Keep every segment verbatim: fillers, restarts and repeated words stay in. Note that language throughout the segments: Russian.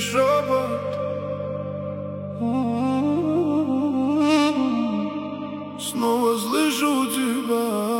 шепот. Снова слышу тебя.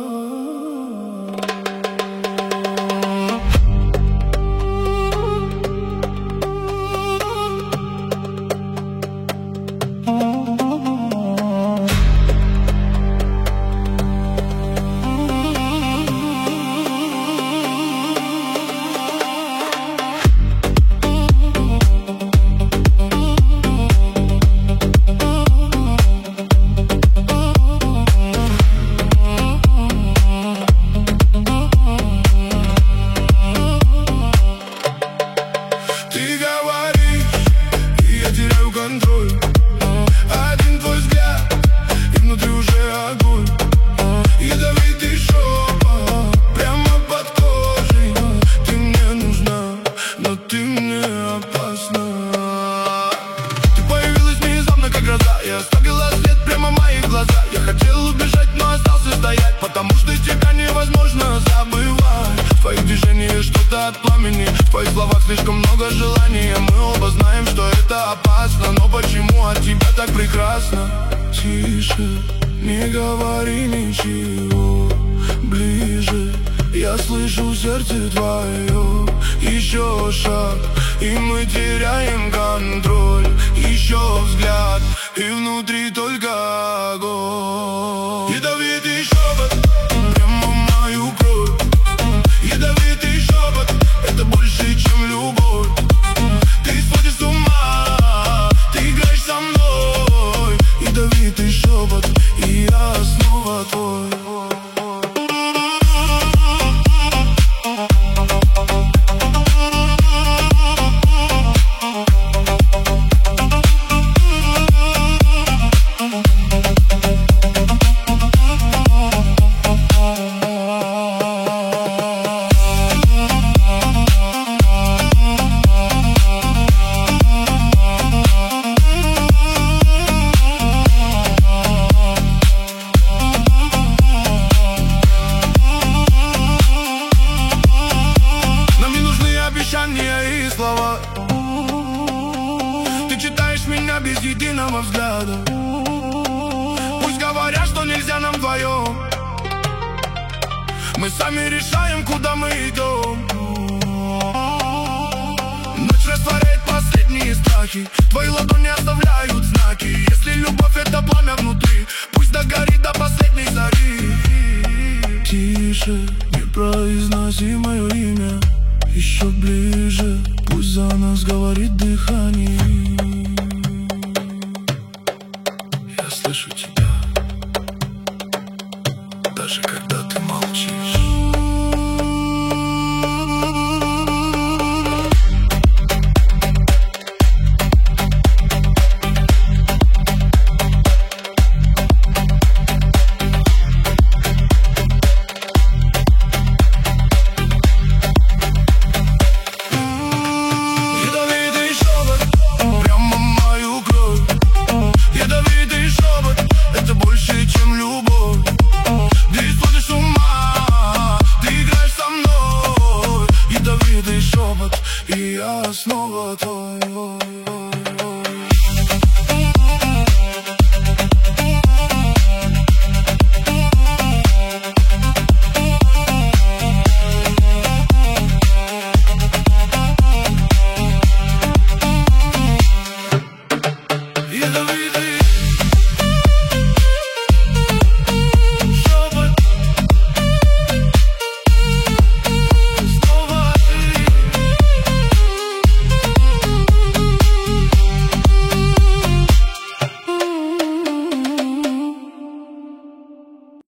Один твой взгляд, и внутри уже огонь. Ядовитый шепот прямо под кожей. Ты мне нужна, но ты мне опасна. Ты появилась внезапно, как гроза. Я оставила след прямо в моих глазах. Я хотел убежать, но остался стоять, потому что тебя невозможно забывать. В твоих движениях что-то от пламени, в твоих словах слишком много желания. Мы оба знаем, что это опасно, но почему от тебя так прекрасно? Тише, не говори ничего, ближе. Я слышу сердце твое. Еще шаг, и мы теряем контроль. Еще взгляд, и внутри только огонь. Ядовитый шепот прямо в мою кровь. Ядовитый шепот — это больше, чем любовь. Ты сводишь с ума, ты играешь со мной. Ядовитый шепот, и я снова твой. И слова. Ты читаешь меня без единого взгляда. Пусть говорят, что нельзя нам вдвоем. Мы сами решаем, куда мы идем. Ночь растворяет последние страхи. Твои ладони оставляют знаки. Если любовь — это пламя внутри, пусть догорит до последней зари. Тише, не произноси мое имя. Еще ближе, пусть за нас говорит дыхание. Я слышу тебя, даже когда ты молчишь. И я снова твой. Ядовитый